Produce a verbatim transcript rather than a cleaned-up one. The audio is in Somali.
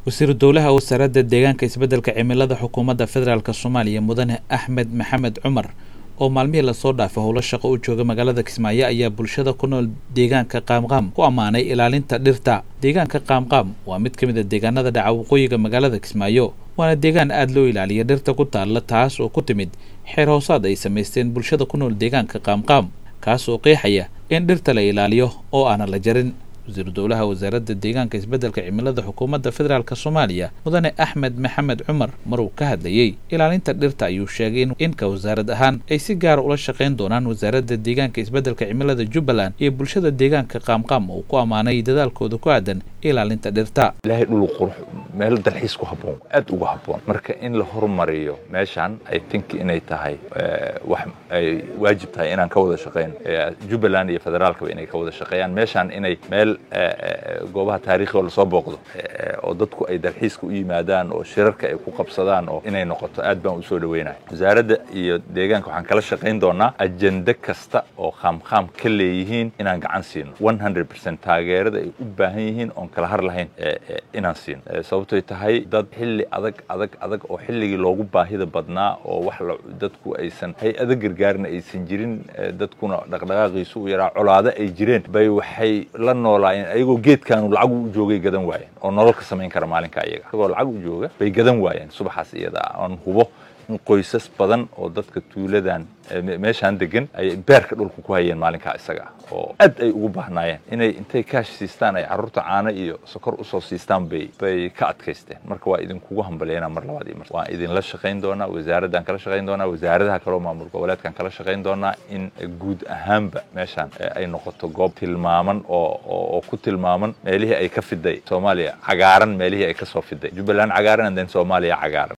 wasiir dowlaha wasaaradda deegaanka isbeddelka cimilada xukuumadda federaalka Soomaaliya mudane Axmed Maxamed Cumar oo maalmihii la soo dhaafay howlo shaqo u jooga magaalada Kismaayo ayaa bulshada ku nool deegaanka Qaamqaam ku amaanay ilaalinta dhirta. Deegaanka Qaamqaam waa mid ka mid ah deegaanada dhaca waqooyiga magaalada Kismaayo, waana deegaan aad loo ilaaliyo dhirta ku taalla, taas oo ku timid xeer hoosaad ay sameysteen bulshada ku nool deegaanka Qaamqaam, kaas oo qeexaya in dhirta la ilaaliyo oo aan la jarin. wasiir dowlaha wasaaradda deegaanka isbeddelka cimilada xukuumadda federaalka Soomaaliya mudane Axmed Maxamed Cumar maruu ka hadlayay ilaalinta dhirta ayuu sheegay in ka wasaarad ahaan ay si gaar ah ula shaqeyn doonaan wasaaradda deegaanka isbeddelka cimilada Jubbaland iyo bulshada deegaanka Qaamqaam oo ku amaanay dadaalkooda ku aadan ilaalinta dhirta. ilaahay dhul qurux meel dalxiis ku haboon aad uga haboon marka in la horumariyo meeshan I think inay tahay wax ay waajib tahay inaan ka wada shaqeyn Jubbaland iyo federaalka inay ka wada shaqeeyaan meeshan inay meel goobaha taariikhiga la soo booqdo oo dadku ay dalxiiska u yimaadaan oo shirarka ay ku qabsadaan oo inay noqoto aad baan u soo dhaweynahay. wasaaradda iyo deegaanka waxaan kala shaqeyn doonaa ajenda kasta oo Qaamqaam ka leeyihiin inaan gacan siino one hundred percent taageerada ay u baahan yihiin oo kala har lahayn inaan siino sababtoo tahay dad xilli adag adag adag oo xilligii loogu baahida badnaa oo wax dadku aysan hay adag gargaarin aysan jirin dadkuna dhaqdhaqaaqiisu u yaraa colaado ay jireen bay waxay la noolaayeen ayagoo geedkan lacag u joogay gadan waayeen oo nolol ka sameyn kara maalinka ayaga ayagoo lacag u jooga bay gadan waayeen subaxaas iyada aan hubo in qoysas badan oo dadka tuuladan meeshan degan ay beerka dhulku ku hayeen maalinka isaga oo aad ay ugu baahnaayeen inay intay kaash siistaan ay carruurta caano iyo sokor u soo siistaan bay bay ka adkaysteen. marka waa idin kugu hambaleena mar labaad iyo mar waan idin la shaqeyn doonaa wasaaraddan kala shaqeyn doonaa wasaaradaha kale oo maamul goboleedkan kala shaqeyn doonaa in guud ahaanba meeshan ay noqoto goob tilmaaman oo oo ku tilmaaman meelihii ay ka fiday Soomaaliya cagaaran meelihii ay ka soo fiday Jubbaland cagaaran and then Soomaaliya cagaaran.